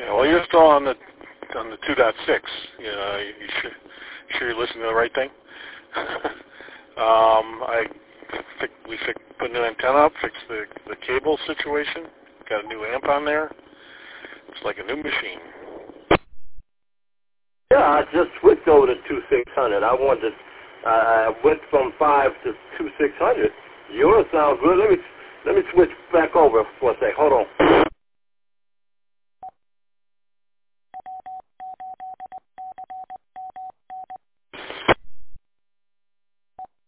Yeah, well, you're still on the 2.6. You know, you sure you're listening to the right thing? We put a new antenna up, fixed the cable situation, got a new amp on there. It's like a new machine. Yeah, I just switched over to 2600. I went from 5 to 2600. Yours sounds good. Let me switch back over for a sec. Hold on.